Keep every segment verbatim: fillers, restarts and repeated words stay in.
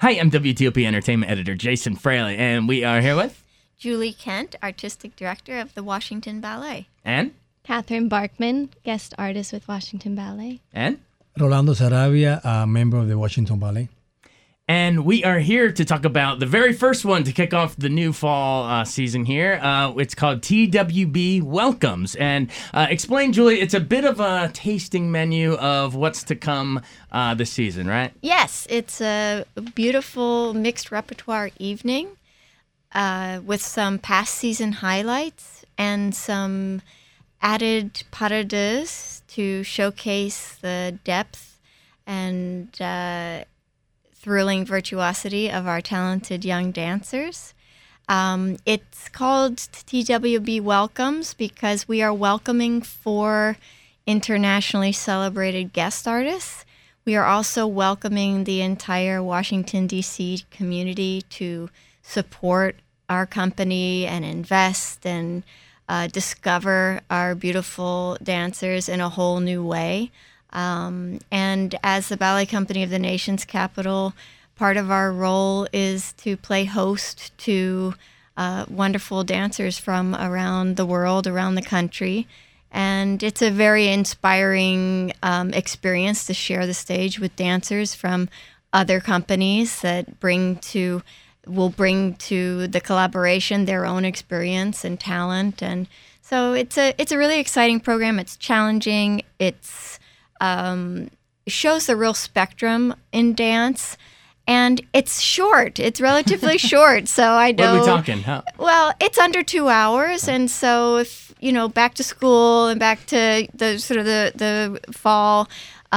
Hi, I'm W T O P Entertainment Editor Jason Fraley, and we are here with Julie Kent, Artistic Director of the Washington Ballet. And Catherine Barkman, Guest Artist with Washington Ballet. And Rolando Sarabia, a member of the Washington Ballet. And we are here to talk about the very first one to kick off the new fall uh, season here. Uh, it's called T W B Welcomes. And uh, explain, Julie, it's a bit of a tasting menu of what's to come uh, this season, right? Yes, it's a beautiful mixed repertoire evening uh, with some past season highlights and some added pas de deux to showcase the depth and uh, thrilling virtuosity of our talented young dancers. Um, it's called T W B Welcomes because we are welcoming four internationally celebrated guest artists. We are also welcoming the entire Washington, D C community to support our company and invest and uh, discover our beautiful dancers in a whole new way. Um, and as the ballet company of the nation's capital, part of our role is to play host to uh, wonderful dancers from around the world, around the country. And it's a very inspiring um, experience to share the stage with dancers from other companies that bring to, will bring to the collaboration their own experience and talent. And so it's a, it's a really exciting program. It's challenging. It's Um, shows the real spectrum in dance, and it's short. It's relatively short, so I know. What are we talking? How? Well, it's under two hours, and so if you know, back to school and back to the sort of the the fall,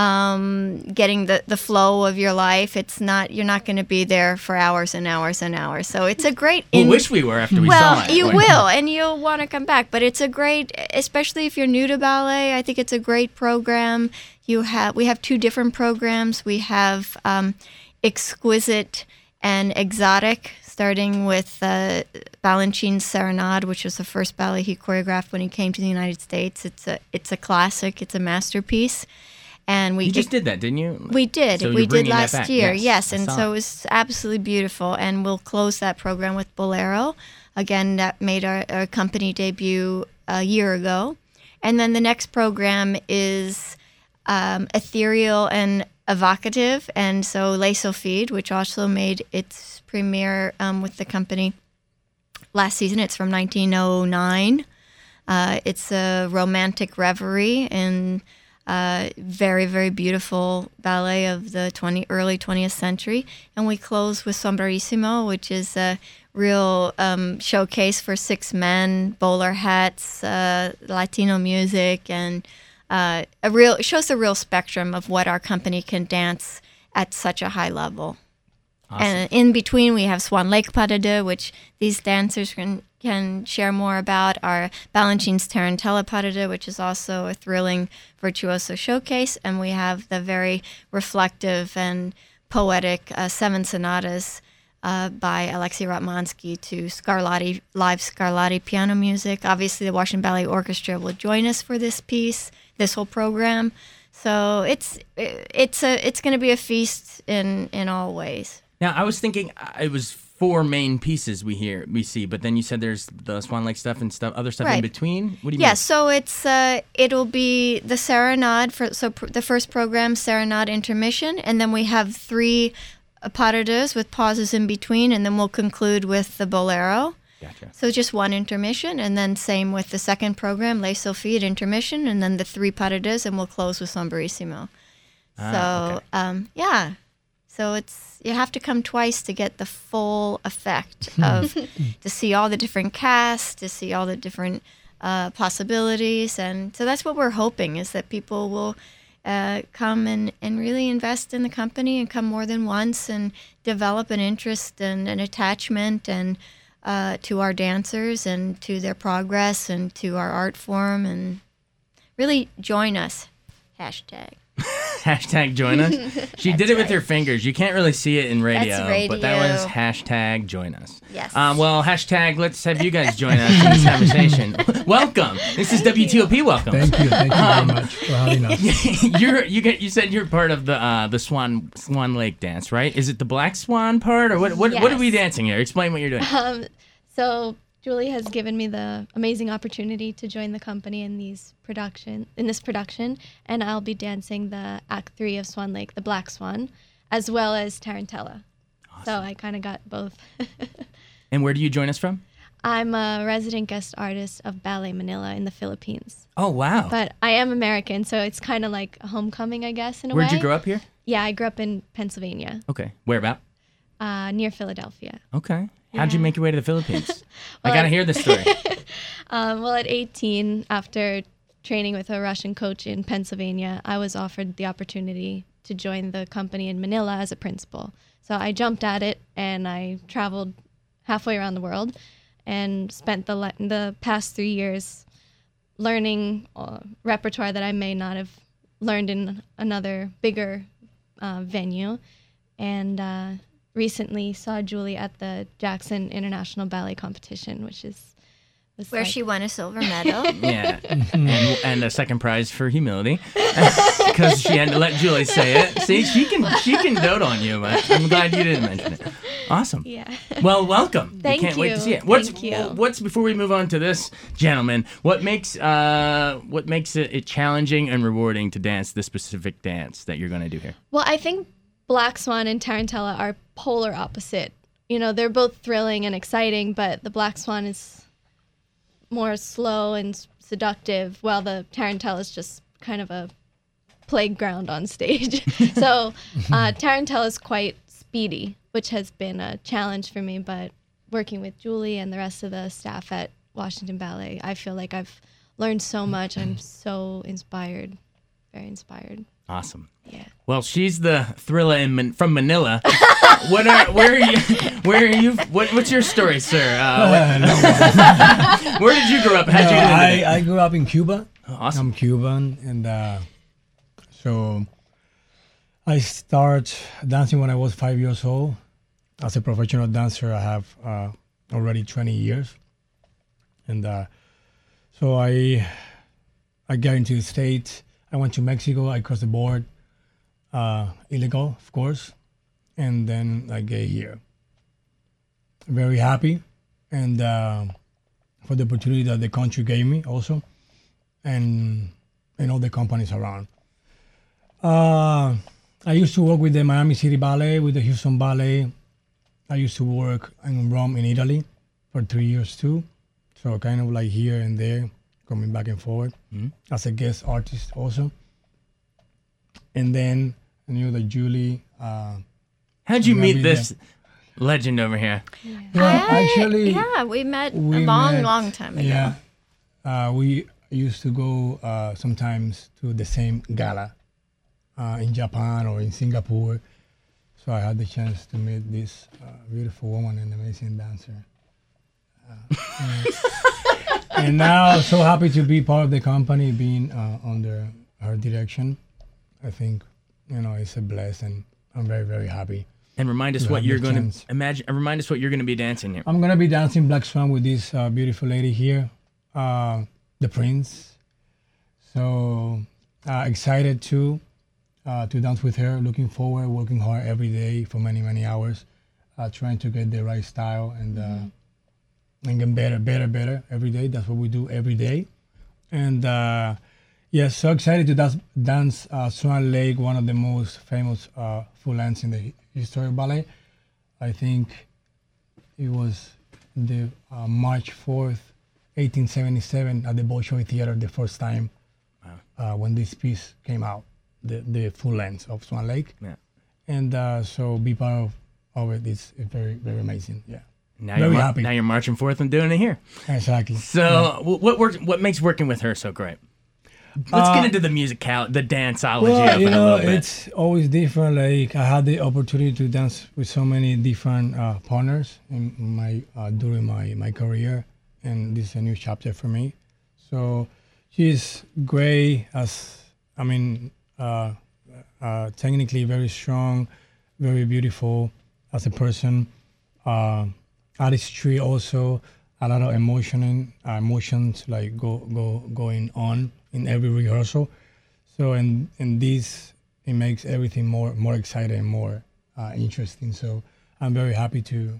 um, getting the the flow of your life. It's not you're not going to be there for hours and hours and hours. So it's a great. We in- wish we were after we well, saw it. you will, and you'll want to come back. But it's a great, especially if you're new to ballet. I think it's a great program. You have we have two different programs. We have um, exquisite and exotic, starting with uh, Balanchine's Serenade, which was the first ballet he choreographed when he came to the United States. It's a it's a classic. It's a masterpiece. And we You just did that, didn't you? We did. So we you're did bringing that last back. year. Yes, Yes, I and saw so it. it was absolutely beautiful. And we'll close that program with Bolero. Again, that made our, our company debut a year ago. And then the next program is um, ethereal and evocative. And so Les Sylphides, which also made its premiere um, with the company last season. It's from nineteen oh nine. Uh, it's a romantic reverie and Uh, very, very beautiful ballet of the twenty, early twentieth century. And we close with Sombrerissimo, which is a real um, showcase for six men, bowler hats, uh, Latino music, and uh, a real it shows the real spectrum of what our company can dance at such a high level. Awesome. And in between, we have Swan Lake Pas de Deux, which these dancers can can share more about. Our Balanchine's Tarantella Pas de Deux, which is also a thrilling virtuoso showcase. And we have the very reflective and poetic uh, Seven Sonatas uh, by Alexei Ratmansky to Scarlatti, live Scarlatti piano music. Obviously, the Washington Ballet Orchestra will join us for this piece, this whole program. So it's it's a it's going to be a feast in, in all ways. Now, I was thinking uh, it was four main pieces we hear we see, but then you said there's the Swan Lake stuff and stuff, other stuff Right. in between. What do you Yeah, mean? so it's uh, it'll be the Serenade for so pr- the first program, Serenade intermission, and then we have three uh, pas de deux with pauses in between, and then we'll conclude with the Bolero. Gotcha. So just one intermission, and then same with the second program, Les Sylphides intermission, and then the three pas de deux, and we'll close with Sombrerissimo. Ah, so okay. um, yeah. So it's you have to come twice to get the full effect of to see all the different casts, to see all the different uh, possibilities, and so that's what we're hoping is that people will uh, come and, and really invest in the company and come more than once and develop an interest and an attachment and uh, to our dancers and to their progress and to our art form and really join us. Hashtag. hashtag join us. She did it with her fingers. You can't really see it in radio, That's but that was radio. hashtag join us. Yes. Um, well, hashtag let's have you guys join us in this conversation. Welcome. This is W T O P. Welcome. Thank you. Thank you very much for having us. you're you get you said you're part of the uh, the Swan Swan Lake dance, right? Is it the Black Swan part, or what? What, what are we Yes. dancing here? Explain what you're doing. Um, so Julie has given me the amazing opportunity to join the company in these production in this production, and I'll be dancing the Act Three of Swan Lake, the Black Swan, as well as Tarantella. So I kind of got both. And where do you join us from? I'm a resident guest artist of Ballet Manila in the Philippines, Oh wow. but I am American, so it's kind of like a homecoming, I guess, in a Where'd way. you grow up here? Yeah, I grew up in Pennsylvania, Okay. Where about? uh, near Philadelphia. Okay. How'd you Yeah. make your way to the Philippines? I Well, gotta hear this story. Um, well, at eighteen, after training with a Russian coach in Pennsylvania, I was offered the opportunity to join the company in Manila as a principal. So I jumped at it, and I traveled halfway around the world and spent the le- the past three years learning uh, repertoire that I may not have learned in another bigger uh, venue. And uh, recently saw Julie at the Jackson International Ballet Competition, which is was Where like- she won a silver medal. Yeah. and, and a second prize for humility. Because she had to let Julie say it. See, she can she can dote on you, but I'm glad you didn't mention it. Awesome. Yeah. Well, welcome. Thank we can't wait to you. see it. What's Thank you. what's before we move on to this gentleman? What makes uh what makes it, it challenging and rewarding to dance this specific dance that you're going to do here? Well, I think Black Swan and Tarantella are polar opposite. You know, they're both thrilling and exciting, but the Black Swan is more slow and s- seductive, while the Tarantella is just kind of a playground on stage. so uh, Tarantella is quite speedy, which has been a challenge for me, but working with Julie and the rest of the staff at Washington Ballet, I feel like I've learned so much. I'm so inspired, very inspired. Awesome. Yeah. Well, she's the thriller in Man- from Manila. what are where are you? Where are you? What, what's your story, sir? Uh, Uh, no, what- where did you grow up? How'd no, you get into it? I, I grew up in Cuba. Oh, awesome. I'm Cuban, and uh, so I start dancing when I was five years old. As a professional dancer, I have uh, already twenty years, and uh, so I I got into the States. I went to Mexico. I crossed the board, uh, illegal, of course, and then I get here. Very happy, and uh, for the opportunity that the country gave me also, and and all the companies around. Uh, I used to work with the Miami City Ballet, with the Houston Ballet. I used to work in Rome, in Italy, for three years too. So kind of like here and there, coming back and forward Mhm. as a guest artist also. And then I knew that Julie. Uh, How'd you Yeah, meet we this legend over here? well, I- actually, yeah, we met we a long, met- long time ago. Yeah, uh, we used to go uh, sometimes to the same gala uh, in Japan or in Singapore. So I had the chance to meet this uh, beautiful woman and amazing dancer. Uh, and, and now, so happy to be part of the company, being uh, under her direction. I think, you know, it's a bless, and I'm very, very happy. And remind us You what have you're the going chance. to imagine. Remind us what you're going to be dancing here. I'm gonna be dancing Black Swan with this uh, beautiful lady here, uh, the Prince. So uh, excited to uh, to dance with her. Looking forward, working hard every day for many many hours, uh, trying to get the right style and uh, and get better, better, better every day. That's what we do every day. And uh, yes, so excited to dance, dance uh, Swan Lake, one of the most famous uh, full lengths in the hi- history of ballet. I think it was the uh, March fourth, eighteen seventy-seven at the Bolshoi Theater the first time uh, when this piece came out, the, the full length of Swan Lake. Yeah. And uh, so be part of, of it is very, very amazing. Yeah, Now Very you're mar- happy. now you're marching forth and doing it here. exactly. So wh- what works? What makes working with her so great? Let's Uh, get into the musical, the danceology Well, of you it a know, little bit. it's always different. Like I had the opportunity to dance with so many different uh, partners in my uh, during my, my career, and this is a new chapter for me. So she's great as I mean, uh, uh, technically very strong, very beautiful as a person. Uh, artistry also, a lot of emotion, uh, emotions like go go going on in every rehearsal. So and and this it makes everything more more exciting, more uh, interesting. So I'm very happy to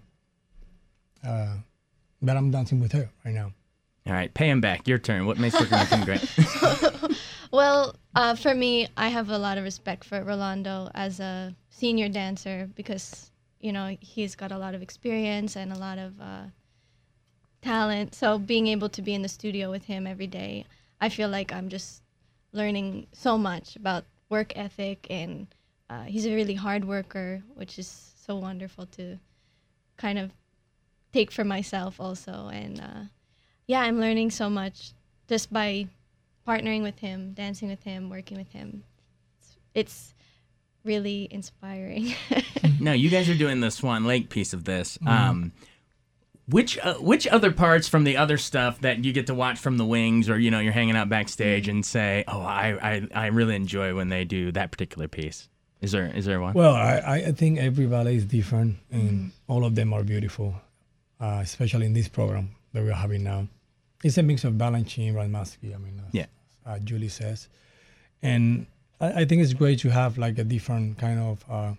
uh, that I'm dancing with her right now. All right, pay him back. Your turn. What makes working with him great? Well, uh, for me, I have a lot of respect for Rolando as a senior dancer because, you know, he's got a lot of experience and a lot of uh, talent. So being able to be in the studio with him every day, I feel like I'm just learning so much about work ethic, and uh, he's a really hard worker, which is so wonderful to kind of take for myself also. And uh, yeah, I'm learning so much just by partnering with him, dancing with him, working with him. It's, it's really inspiring. No, you guys are doing the Swan Lake piece of this. Mm. Um, which uh, which other parts from the other stuff that you get to watch from the wings, or you know, you're hanging out backstage mm. and say, "Oh, I, I I really enjoy when they do that particular piece." Is there is there one? Well, I I think every ballet is different, and mm. all of them are beautiful, uh, especially in this program that we're having now. It's a mix of Balanchine, Radmansky. I mean, as, yeah. uh, Julie says, and I, I think it's great to have like a different kind of uh,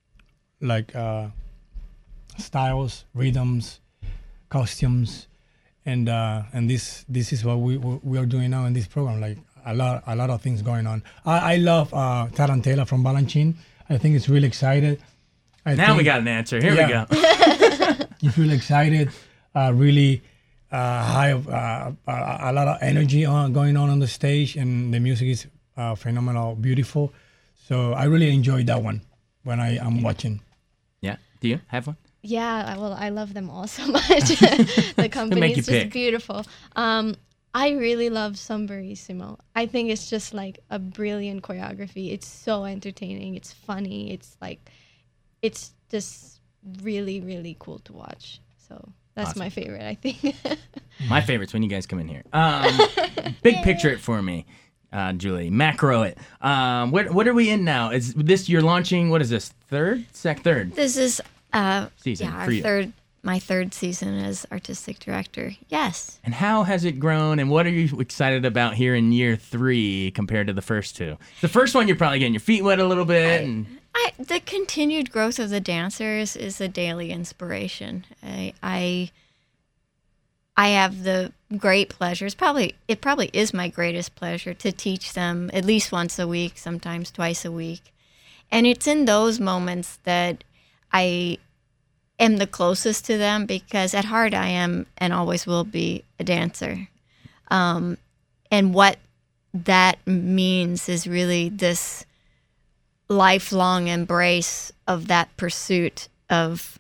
like uh, styles, rhythms, costumes, and uh, and this this is what we we are doing now in this program. Like a lot a lot of things going on. I, I love uh, Tarantella from Balanchine. I think it's really excited. I now think, we got an answer. Here yeah. we go. It's really excited. Uh, really. Uh, high, uh, uh, a lot of energy on, going on on the stage, and the music is uh, phenomenal, beautiful. So I really enjoyed that one when I am watching. Yeah. Do you have one? Yeah. Well, I love them all so much. The company is just pick? beautiful. Um, I really love Sombrerissimo. I think it's just like a brilliant choreography. It's so entertaining. It's funny. It's like, it's just really, really cool to watch. So. That's awesome. My favorite, I think. My favorite's when you guys come in here. Um, big picture it for me, uh, Julie. Macro it. Um, what what are we in now? Is this you're launching? What is this? Third, sec third. This is uh, season yeah, for our you. third. My third season as artistic director. Yes. And how has it grown? And what are you excited about here in year three compared to the first two? The first one, you're probably getting your feet wet a little bit. I, and I, the continued growth of the dancers is a daily inspiration. I, I, I have the great pleasure. It's probably it probably is my greatest pleasure to teach them at least once a week, sometimes twice a week, and it's in those moments that I am the closest to them, because at heart I am and always will be a dancer, um, and what that means is really this lifelong embrace of that pursuit of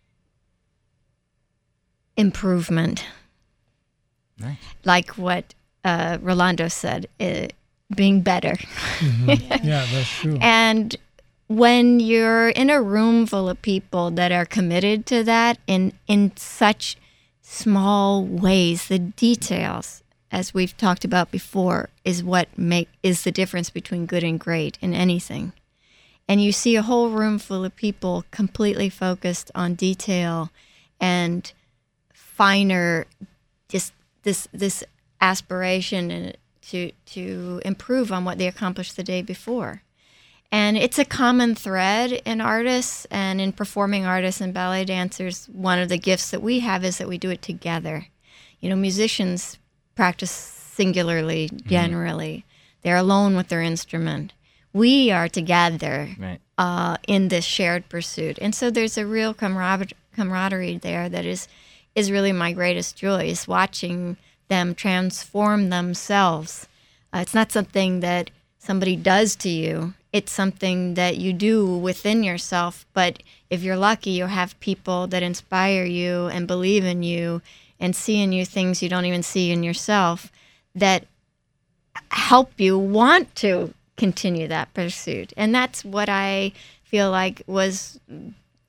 improvement. Nice. Like what uh, Rolando said, uh, being better. Mm-hmm. Yeah, that's true. And when you're in a room full of people that are committed to that in in such small ways, the details, as we've talked about before, is what make is the difference between good and great in anything. And you see a whole room full of people completely focused on detail and finer, just this this aspiration to to improve on what they accomplished the day before. And it's a common thread in artists and in performing artists and ballet dancers. One of the gifts that we have is that we do it together. You know, musicians practice singularly, generally. Mm-hmm. They're alone with their instrument. We are together right. uh, in this shared pursuit. And so there's a real camarader- camaraderie there that is, is really my greatest joy, is watching them transform themselves. Uh, it's not something that somebody does to you. It's something that you do within yourself. But if you're lucky, you'll have people that inspire you and believe in you and see in you things you don't even see in yourself that help you want to continue that pursuit. And that's what I feel like was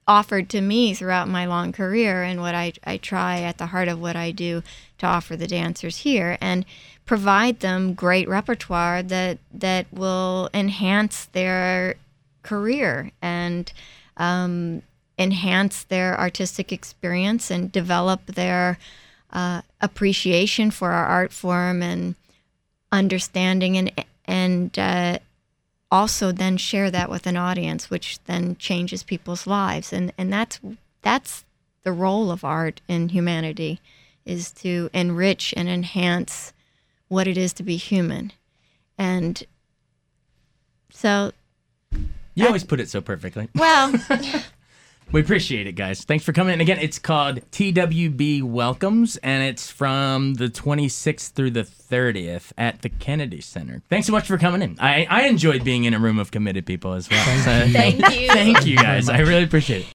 offered to me throughout my long career, and what I, I try at the heart of what I do to offer the dancers here, and provide them great repertoire that that will enhance their career and um, enhance their artistic experience and develop their uh, appreciation for our art form and understanding, and and uh, also then share that with an audience, which then changes people's lives. And and that's that's the role of art in humanity, is to enrich and enhance what it is to be human. And so you always put it so perfectly. Well, we appreciate it, guys. Thanks for coming in. Again, it's called T W B Welcomes, and it's from the twenty-sixth through the thirtieth at the Kennedy Center. Thanks so much for coming in. I, I enjoyed being in a room of committed people as well. Thank So, Thank you. Thank you, guys. I really appreciate it.